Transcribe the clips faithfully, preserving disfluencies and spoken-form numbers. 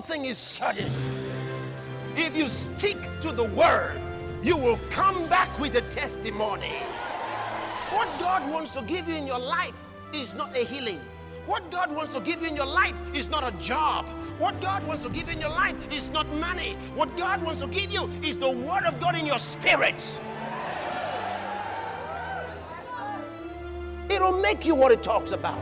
thing is certain. If you stick to the word, you will come back with a testimony. What God wants to give you in your life is not a healing. What God wants to give you in your life is not a job. What God wants to give you in your life is not money. What God wants to give you is the word of God in your spirit. It'll make you what it talks about.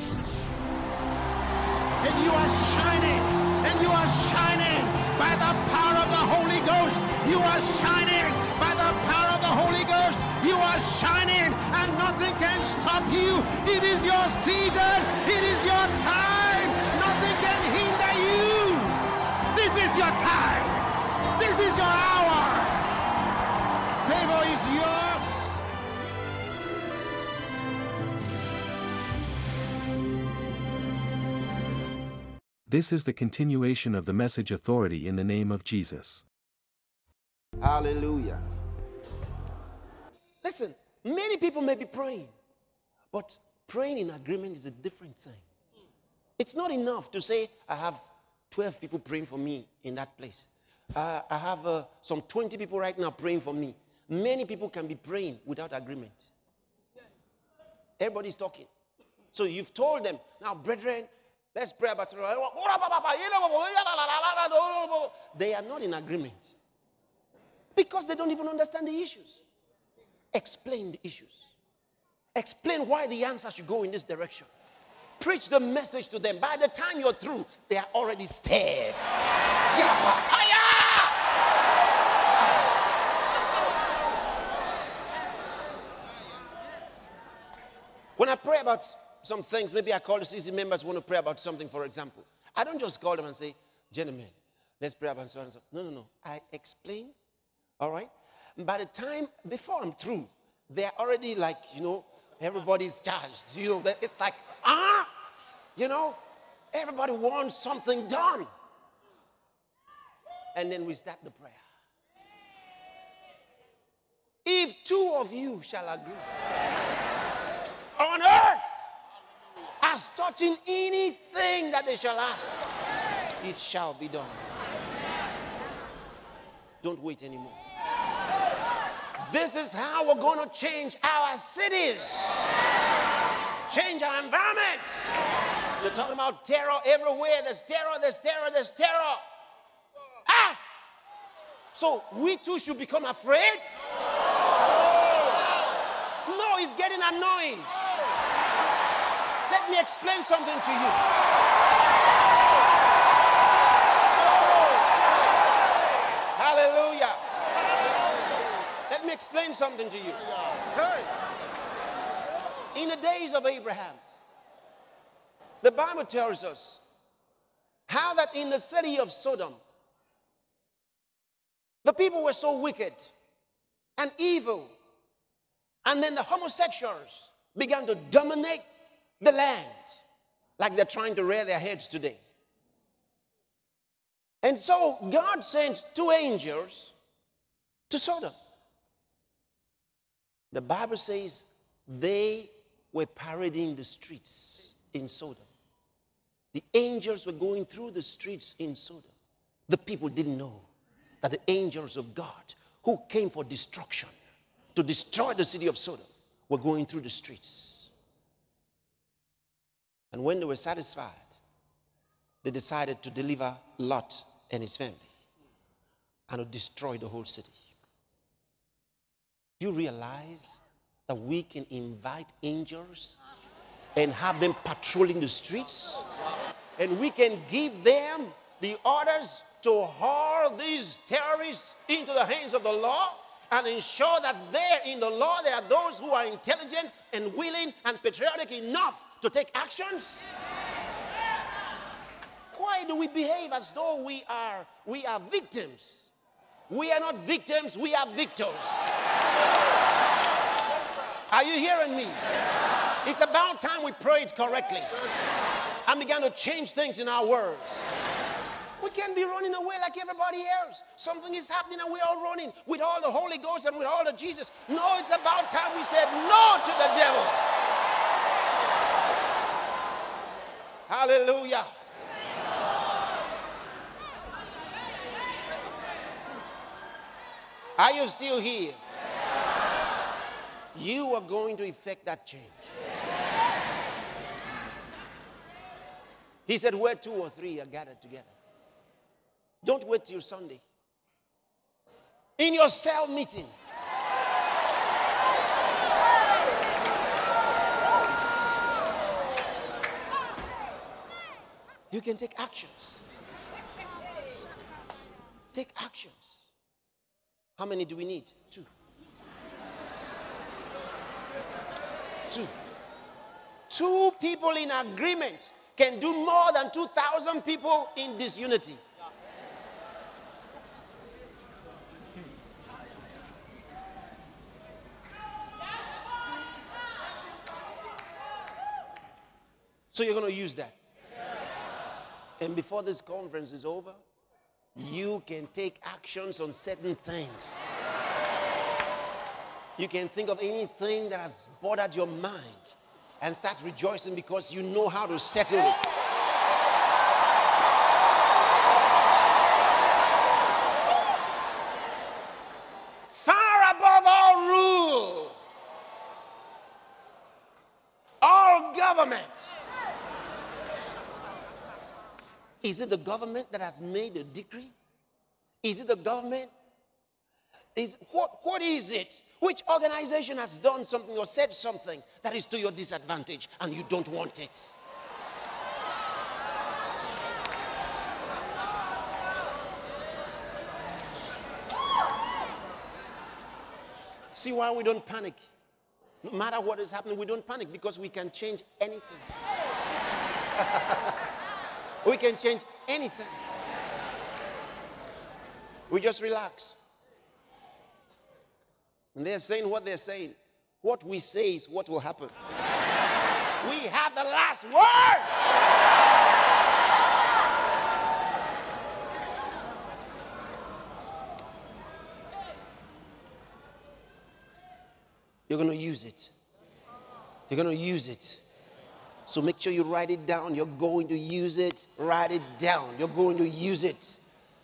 And you are shining, and you are shining by the power of the Holy Ghost. You are shining by the power of the Holy Ghost. You are shining, and nothing can stop you. It is your season. It is your time. Nothing can hinder you. This is your time. This is your hour. Favor is yours. This is the continuation of the message Authority in the Name of Jesus. Hallelujah. Listen, many people may be praying, but praying in agreement is a different thing. It's not enough to say, I have twelve people praying for me in that place. Uh, I have uh, some twenty people right now praying for me. Many people can be praying without agreement. Everybody's talking. So you've told them, now brethren, let's pray about it. They are not in agreement because they don't even understand the issues. Explain the issues. Explain why the answer should go in this direction. Preach the message to them. By the time you're through, they are already scared. When I pray about some things, maybe I call the C C members want to pray about something, for example. I don't just call them and say, gentlemen, let's pray about so and so. No, no, no. I explain, all right? And by the time, before I'm through, they're already like, you know, everybody's charged. You know, it's like, ah, you know, everybody wants something done. And then we start the prayer. If two of you shall agree on earth, as touching anything that they shall ask, it shall be done. Don't wait anymore. This is how we're going to change our cities, change our environment. You're talking about terror everywhere. There's terror, there's terror, there's terror. Ah! So we too should become afraid? No, it's getting annoying. Let me explain something to you. Hallelujah. Let me explain something to you. In the days of Abraham, the Bible tells us how that in the city of Sodom, the people were so wicked and evil, and then the homosexuals began to dominate the land like they're trying to rear their heads today. And so God sent two angels to Sodom. The Bible says they were parading the streets in Sodom. The angels were going through the streets in Sodom. The people didn't know that the angels of God who came for destruction, to destroy the city of Sodom, were going through the streets. And when they were satisfied, they decided to deliver Lot and his family and to destroy the whole city. Do you realize that we can invite angels and have them patrolling the streets? And we can give them the orders to haul these terrorists into the hands of the law and ensure that there in the law there are those who are intelligent and willing and patriotic enough to take actions? Why do we behave as though we are, we are victims? We are not victims, we are victors. Are you hearing me? It's about time we prayed correctly and began to change things in our words. We can't be running away like everybody else. Something is happening and we're all running with all the Holy Ghost and with all the Jesus. No, it's about time we said no to the devil. Hallelujah. Are you still here? You are going to effect that change. He said, where two or three are gathered together. Don't wait till Sunday. In your cell meeting. You can take actions. Take actions. How many do we need? Two. Two. Two people in agreement can do more than two thousand people in disunity. So you're going to use that. And before this conference is over, you can take actions on certain things. You can think of anything that has bothered your mind and start rejoicing because you know how to settle it. Far above all rule, all government. Is it the government that has made a decree? Is it the government? Is what, what is it? Which organization has done something or said something that is to your disadvantage and you don't want it? See why we don't panic? No matter what is happening, we don't panic because we can change anything. We can change anything. We just relax. And they're saying what they're saying. What we say is what will happen. We have the last word. You're going to use it. You're going to use it. So make sure you write it down. You're going to use it. Write it down. You're going to use it.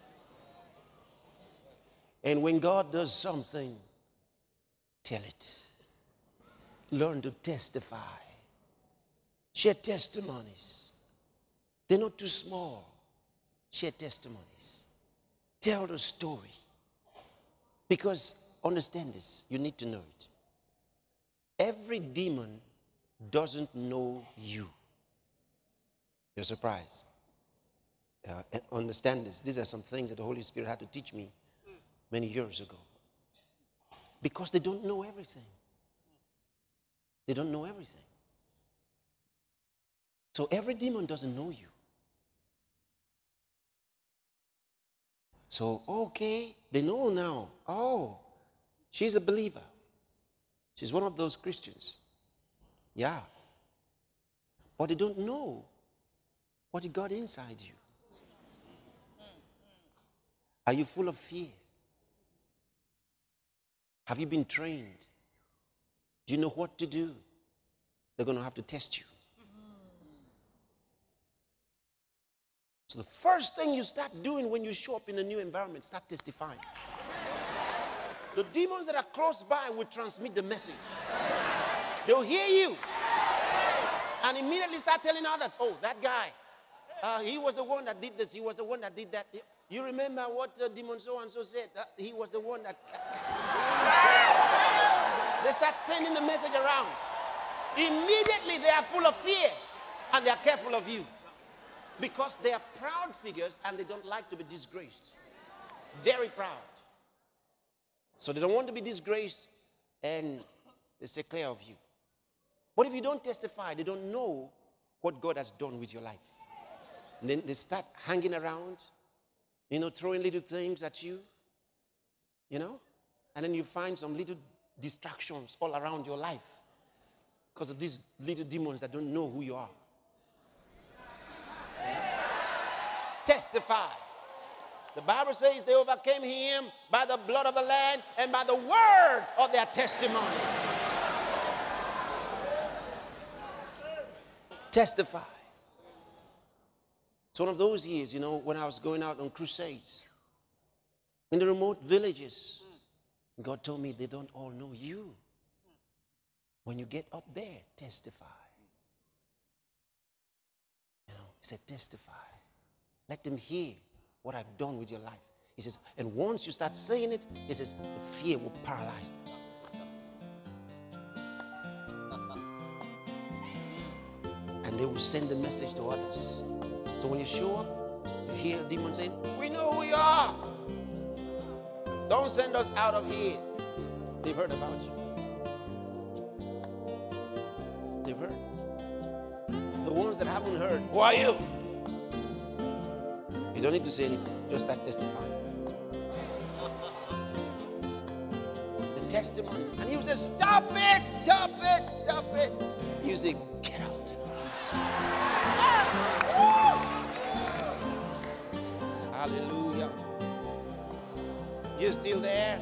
And when God does something, tell it. Learn to testify. Share testimonies. They're not too small. Share testimonies. Tell the story. Because, understand this, you need to know it. Every demon doesn't know you. You're surprised. Uh, understand this. These are some things that the Holy Spirit had to teach me many years ago. Because they don't know everything. They don't know everything. So every demon doesn't know you. So, okay, they know now. Oh, she's a believer. She's one of those Christians. Yeah. But they don't know what you got inside you. Are you full of fear? Have you been trained? Do you know what to do? They're going to have to test you. So the first thing you start doing when you show up in a new environment, start testifying. The demons that are close by will transmit the message. They'll hear you. And immediately start telling others, oh, that guy, uh, he was the one that did this. He was the one that did that. You remember what uh, demon so-and-so said? Uh, he was the one that... They start sending the message around. Immediately they are full of fear and they are careful of you. Because they are proud figures and they don't like to be disgraced. Very proud. So they don't want to be disgraced and they stay clear of you. But if you don't testify, they don't know what God has done with your life. And then they start hanging around, you know, throwing little things at you, you know, and then you find some little distractions all around your life because of these little demons that don't know who you are. Testify. The Bible says they overcame him by the blood of the Lamb and by the word of their testimony. Testify. It's one of those years, you know, when I was going out on crusades in the remote villages. God told me they don't all know you. When you get up there, testify. You know, he said, testify. Let them hear what I've done with your life. He says, and once you start saying it, he says, the fear will paralyze them. And they will send the message to others. So when you show up, you hear a demon saying, we know who you are. Don't send us out of here. They've heard about you. They've heard. The ones that haven't heard, who are you? You don't need to say anything. Just start testifying. The testimony. And you say, stop it, stop it, stop it. You say, get out. Hallelujah. You still there?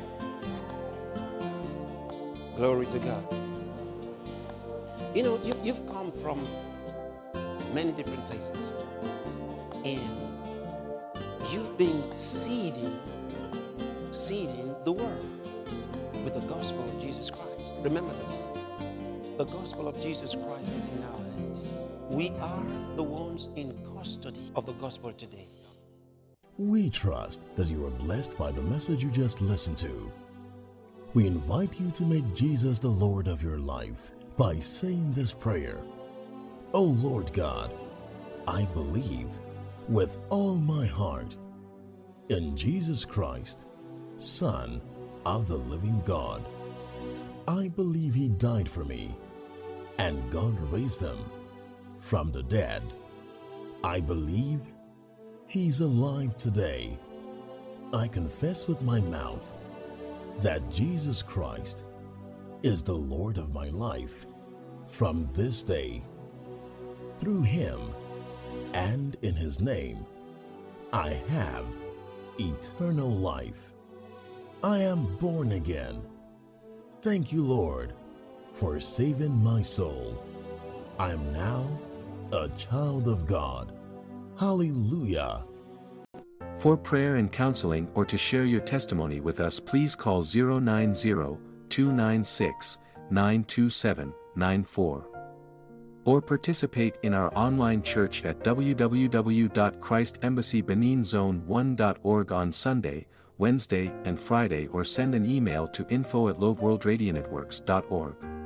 Glory to God. You know, you, you've come from many different places. And you've been seeding, seeding the world with the gospel of Jesus Christ. Remember this. The gospel of Jesus Christ is in our hands. We are the ones in custody of the gospel today. We trust that you are blessed by the message you just listened to. We invite you to make Jesus the Lord of your life by saying this prayer. Oh Lord God, I believe with all my heart in Jesus Christ, Son of the living God. I believe He died for me and God raised Him from the dead. I believe He's alive today. I confess with my mouth that Jesus Christ is the Lord of my life from this day. Through Him and in His name, I have eternal life. I am born again. Thank you, Lord, for saving my soul. I am now a child of God. Hallelujah. For prayer and counseling or to share your testimony with us, please call zero nine zero, two nine six, nine two seven, nine four. Or participate in our online church at w w w dot christ embassy benin zone one dot org on Sunday, Wednesday, and Friday, or send an email to info at loveworldradionetworks dot org.